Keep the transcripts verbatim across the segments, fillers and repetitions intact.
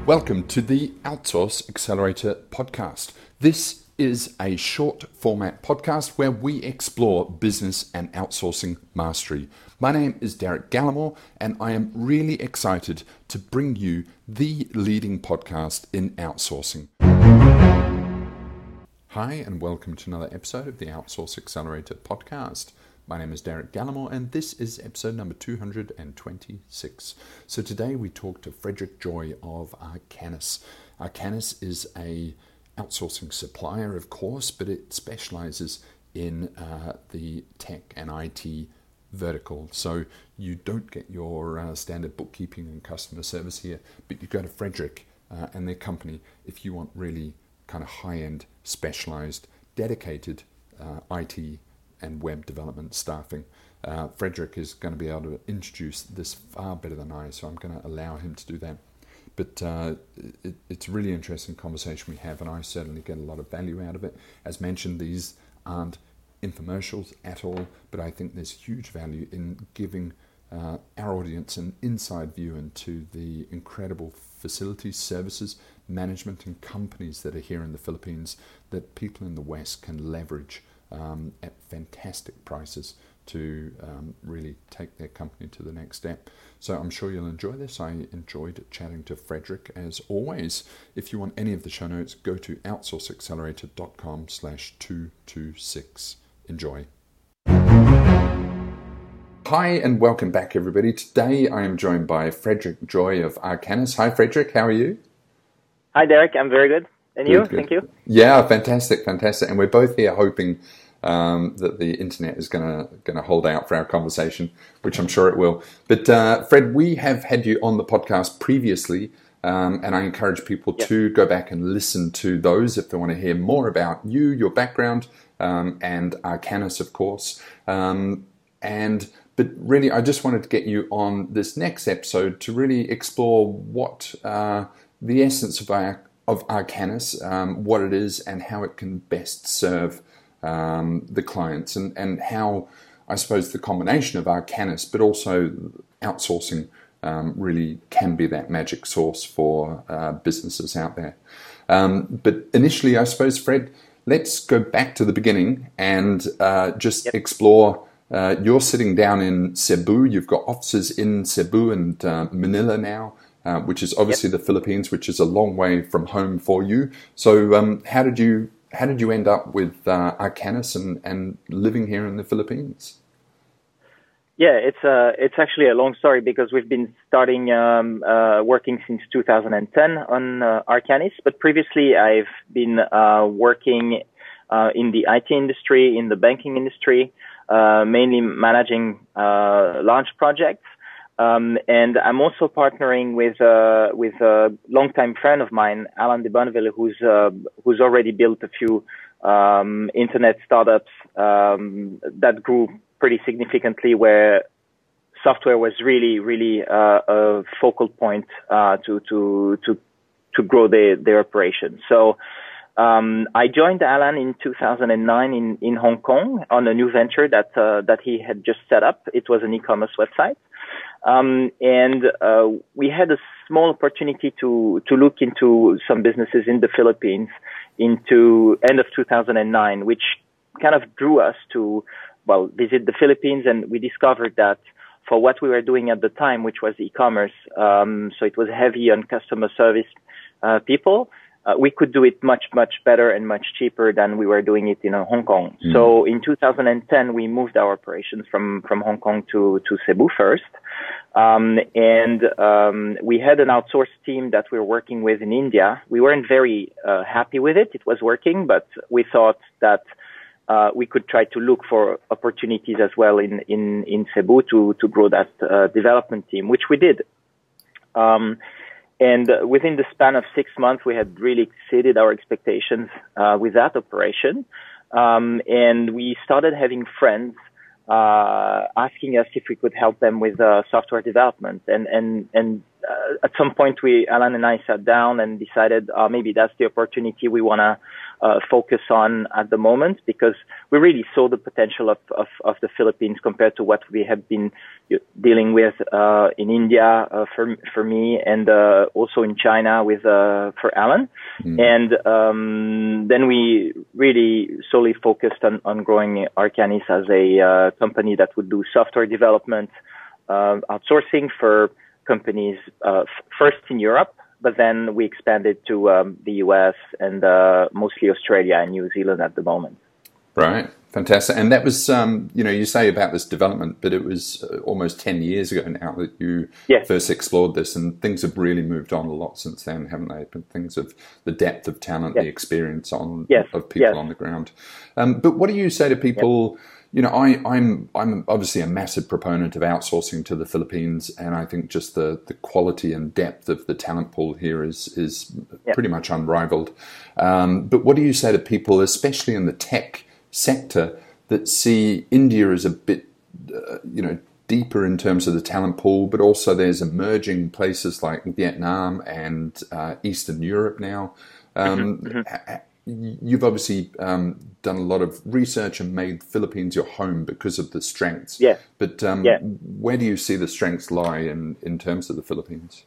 Welcome to the Outsource Accelerator podcast. This is a short format podcast where we explore business and outsourcing mastery. My name is Derek Gallimore, and I am really excited to bring you the leading podcast in outsourcing. Hi, and welcome to another episode of the Outsource Accelerator podcast. My name is Derek Gallimore, and this is episode number two hundred twenty-six. So today we talk to Frederick Joy of Arcanis. Arcanis is a outsourcing supplier, of course, but it specializes in uh, the tech and I T vertical. So you don't get your uh, standard bookkeeping and customer service here, but you go to Frederick uh, and their company if you want really kind of high-end, specialized, dedicated uh, I T and web development staffing. Uh, Frederick is going to be able to introduce this far better than I, so I'm going to allow him to do that. But uh, it, it's a really interesting conversation we have, and I certainly get a lot of value out of it. As mentioned, these aren't infomercials at all, but I think there's huge value in giving uh, our audience an inside view into the incredible facilities, services, management and companies that are here in the Philippines that people in the West can leverage Um, at fantastic prices to um, really take their company to the next step. So I'm sure you'll enjoy this. I enjoyed chatting to Frederick as always. If you want any of the show notes, go to outsourceaccelerator.com slash 226. Enjoy. Hi and welcome back everybody. Today I am joined by Frederick Joy of Arcanis. Hi Frederick, how are you? Hi Derek, I'm very good. And Good, you? good. Thank you. Yeah, fantastic, fantastic. And we're both here hoping um, that the internet is going to going to hold out for our conversation, which I'm sure it will. But uh, Fred, we have had you on the podcast previously, um, and I encourage people yes. to go back and listen to those if they want to hear more about you, your background, um, and Arcanis, of course. Um, and but really, I just wanted to get you on this next episode to really explore what uh, the essence of our of Arcanis, um, what it is and how it can best serve um, the clients, and, and how, I suppose, the combination of Arcanis but also outsourcing um, really can be that magic source for uh, businesses out there. Um, but initially, I suppose, Fred, let's go back to the beginning and uh, just yep. explore. Uh, you're sitting down in Cebu. You've got offices in Cebu and uh, Manila now. Uh, which is obviously yep. the Philippines, which is a long way from home for you. So, um, how did you how did you end up with uh, Arcanis and, and living here in the Philippines? Yeah, it's uh, it's actually a long story because we've been starting um, uh, working since two thousand ten on uh, Arcanis, but previously I've been uh, working uh, in the I T industry, in the banking industry, uh, mainly managing uh, large projects. Um, and I'm also partnering with uh, with a longtime friend of mine, Alan de Bonneville, who's uh, who's already built a few um, internet startups um, that grew pretty significantly, where software was really really uh, a focal point uh, to to to to grow their their operations. So um, I joined Alan in two thousand nine in in Hong Kong on a new venture that uh, that he had just set up. It was an e-commerce website. Um, and, uh, we had a small opportunity to, to look into some businesses in the Philippines into end of two thousand nine, which kind of drew us to, well, visit the Philippines. And we discovered that for what we were doing at the time, which was e-commerce, um, so it was heavy on customer service, uh, people, uh, we could do it much, much better and much cheaper than we were doing it in uh, Hong Kong. Mm. So in two thousand ten, we moved our operations from, from Hong Kong to, to Cebu first. Um, and, um, we had an outsourced team that we were working with in India. We weren't very, uh, happy with it. It was working, but we thought that, uh, we could try to look for opportunities as well in, in, in Cebu to, to grow that, uh, development team, which we did. Um, and uh, within the span of six months, we had really exceeded our expectations, uh, with that operation. Um, and we started having friends uh, asking us if we could help them with uh, software development. And and and uh, at some point, we Alan and I sat down and decided uh, maybe that's the opportunity we wanna uh, focus on at the moment, because we really saw the potential of, of, of the Philippines compared to what we have been dealing with uh, in India uh, for for me, and uh, also in China with uh, for Alan. Mm. And um, then we really solely focused on, on growing Arcanis as a uh, company that would do software development, uh, outsourcing for companies uh, f- first in Europe, but then we expanded to um, the U S and uh, mostly Australia and New Zealand at the moment. Right. Fantastic. And that was, um, you know, you say about this development, but it was uh, almost ten years ago now that you yes. first explored this, and things have really moved on a lot since then, haven't they? But things of the depth of talent, yes. the experience on yes. of people yes. on the ground. Um, but what do you say to people? Yes. You know, I, I'm I'm obviously a massive proponent of outsourcing to the Philippines, and I think just the, the quality and depth of the talent pool here is is yes. pretty much unrivaled. Um, but what do you say to people, especially in the tech sector, that see India as a bit, uh, you know, deeper in terms of the talent pool, but also there's emerging places like Vietnam and uh, Eastern Europe now. Um, mm-hmm, mm-hmm. You've obviously um, done a lot of research and made Philippines your home because of the strengths. Yeah. But um, yeah. where do you see the strengths lie in, in terms of the Philippines?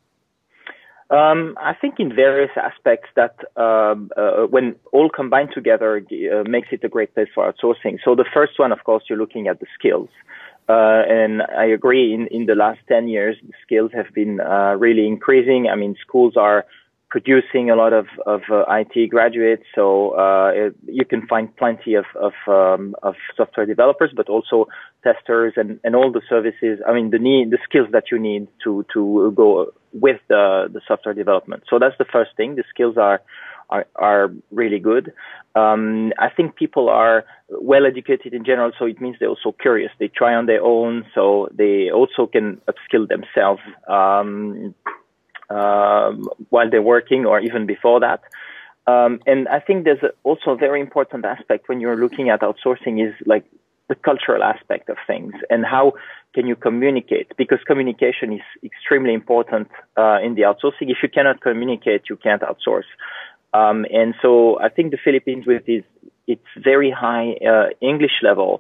Um, I think in various aspects that um, uh, when all combined together uh, makes it a great place for outsourcing. So the first one, of course, you're looking at the skills. Uh, and I agree, in, in the last ten years, the skills have been uh, really increasing. I mean, schools are producing a lot of, of uh, I T graduates, so uh, it, you can find plenty of of, um, of software developers, but also testers and, and all the services. I mean, the need, the skills that you need to to go with the the software development. So that's the first thing. The skills are are, are really good. Um, I think people are well educated in general, so it means they're also curious. They try on their own, so they also can upskill themselves. Um, Um, while they're working, or even before that. Um, and I think there's a, also a very important aspect when you're looking at outsourcing is like the cultural aspect of things, and how can you communicate? Because communication is extremely important uh, in the outsourcing. If you cannot communicate, you can't outsource. Um, and so I think the Philippines, with its, its very high uh, English level,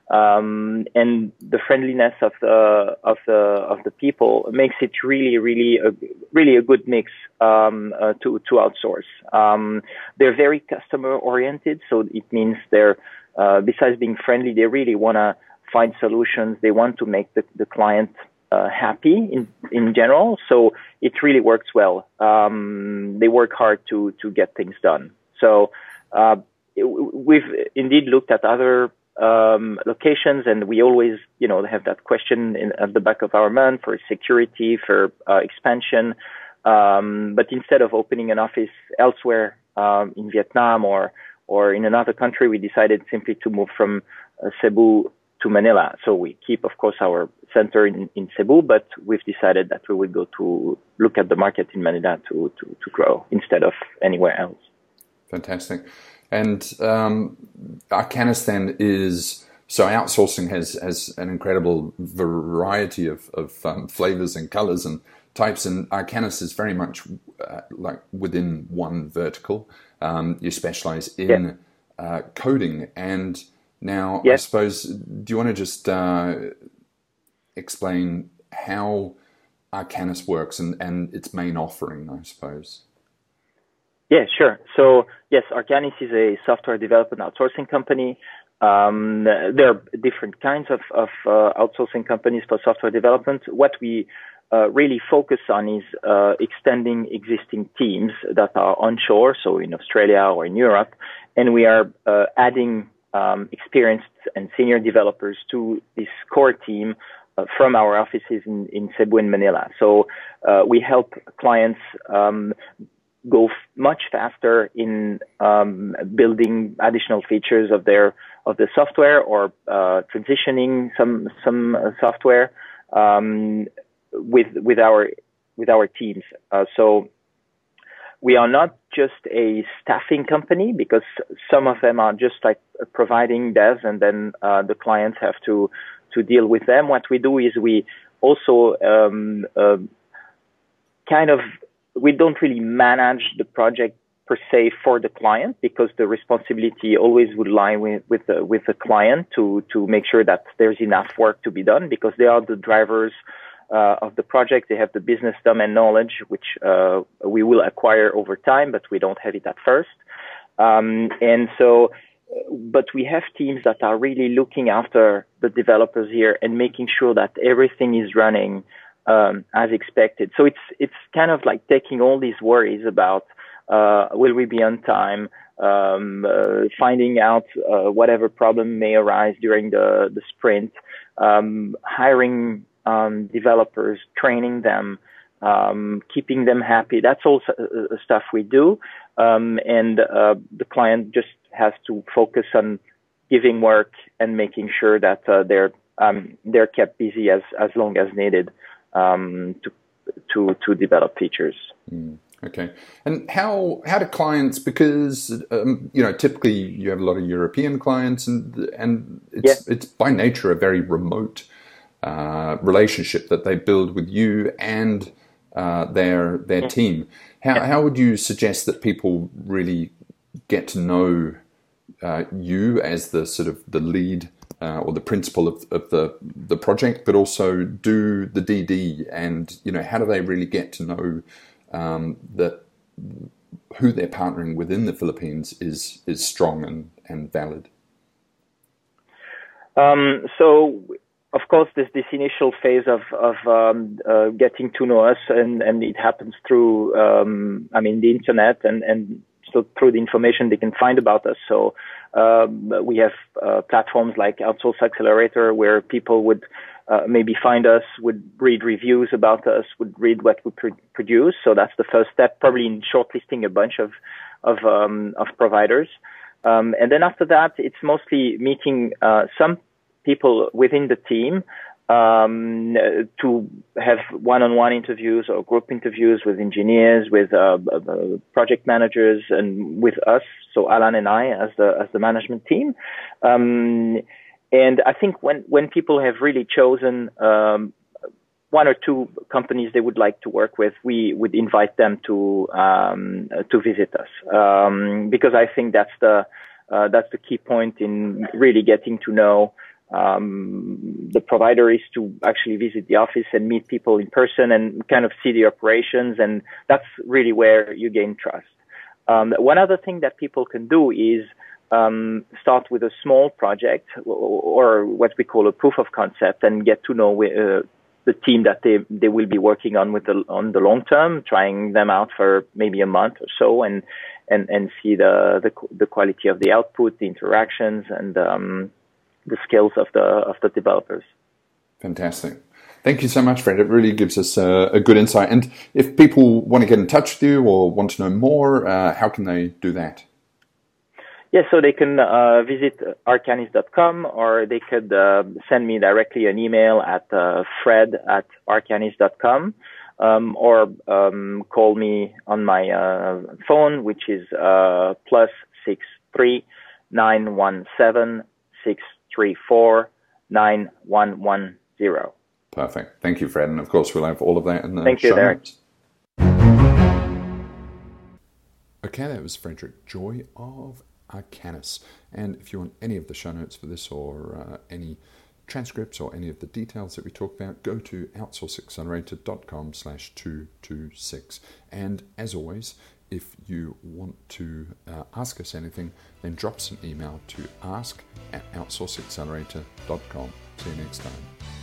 Um, and the friendliness of the of the of the people makes it really, really, a, really a good mix um, uh, to to outsource. Um, they're very customer oriented, so it means they're uh, besides being friendly, they really want to find solutions. They want to make the the client uh, happy in in general. So it really works well. Um, they work hard to to get things done. So uh, it, we've indeed looked at other Um, locations, and we always, you know, have that question in, at the back of our mind for security, for uh, expansion. Um, but instead of opening an office elsewhere um, in Vietnam or or in another country, we decided simply to move from uh, Cebu to Manila. So we keep, of course, our center in, in Cebu, but we've decided that we would go to look at the market in Manila to to, to grow instead of anywhere else. Fantastic. And um, Arcanis then is, so outsourcing has, has an incredible variety of, of um, flavors and colors and types, and Arcanis is very much uh, like within one vertical. Um, you specialize in yeah. uh, coding. And now, yeah. I suppose, do you want to just uh, explain how Arcanis works and, and its main offering, I suppose? Yeah, sure. So yes, Arcanis is a software development outsourcing company. Um, there are different kinds of, of uh, outsourcing companies for software development. What we uh, really focus on is uh, extending existing teams that are onshore, so in Australia or in Europe, and we are uh, adding um, experienced and senior developers to this core team uh, from our offices in, in Cebu and Manila. So uh, we help clients um, go f- much faster in um, building additional features of their of the software, or uh, transitioning some some uh, software um, with with our with our teams. Uh, so we are not just a staffing company, because some of them are just like providing devs, and then uh, the clients have to to deal with them. What we do is we also um, uh, kind of we don't really manage the project per se for the client, because the responsibility always would lie with with the, with the client to to make sure that there's enough work to be done, because they are the drivers uh, of the project. They have the business domain knowledge, which uh, we will acquire over time, but we don't have it at first. Um, and so, but we have teams that are really looking after the developers here and making sure that everything is running um, as expected. So it's it's kind of like taking all these worries about Uh, will we be on time? Um, uh, finding out uh, whatever problem may arise during the, the sprint, um, hiring um, developers, training them, um, keeping them happy. That's all uh, stuff we do. Um, and uh, the client just has to focus on giving work and making sure that uh, they're um, they're kept busy as, as long as needed um, to to to develop features. Mm. Okay. And how how do clients, because um, you know, typically you have a lot of European clients, and and it's yeah. it's by nature a very remote uh, relationship that they build with you and uh, their their yeah. team. How yeah. how would you suggest that people really get to know uh, you as the sort of the lead uh, or the principal of, of the the project, but also do the D D, and you know, how do they really get to know Um, that who they're partnering with in the Philippines is is strong and, and valid? Um, so, of course, there's this initial phase of, of um, uh, getting to know us, and, and it happens through, um, I mean, the internet, and, and so through the information they can find about us. So um, we have uh, platforms like Outsource Accelerator, where people would Uh, maybe find us, would read reviews about us, would read what we pr- produce. So that's the first step, probably in shortlisting a bunch of of, um, of providers. Um, and then after that, it's mostly meeting uh, some people within the team um, to have one-on-one interviews or group interviews with engineers, with uh, uh, project managers, and with us. So Alan and I as the as the management team. Um, And I think when, when people have really chosen um, one or two companies they would like to work with, we would invite them to um, to visit us, um, because I think that's the uh, that's the key point in really getting to know um, the provider, is to actually visit the office and meet people in person and kind of see the operations, and that's really where you gain trust. Um, one other thing that people can do is Um, start with a small project, or, or what we call a proof of concept, and get to know uh, the team that they, they will be working on with the, on the long term, trying them out for maybe a month or so, and and, and see the, the the quality of the output, the interactions, and um, the skills of the of the developers. Fantastic. Thank you so much, Fred. It really gives us a, a good insight. And if people want to get in touch with you or want to know more, uh, how can they do that? Yes, yeah, so they can uh, visit arcanis dot com, or they could uh, send me directly an email at uh, fred at arcanis dot com, um, or um, call me on my uh, phone, which is uh, plus six three nine one seven six three four nine one one zero. Perfect. Thank you, Fred. And of course, we'll have all of that in the Thank show you, Derek. notes. Okay, that was Frederick Joy of Arcanis. And if you want any of the show notes for this, or uh, any transcripts or any of the details that we talked about, go to outsource accelerator dot com slash two two six. And as always, if you want to uh, ask us anything, then drop us an email to ask at outsource accelerator dot com. See you next time.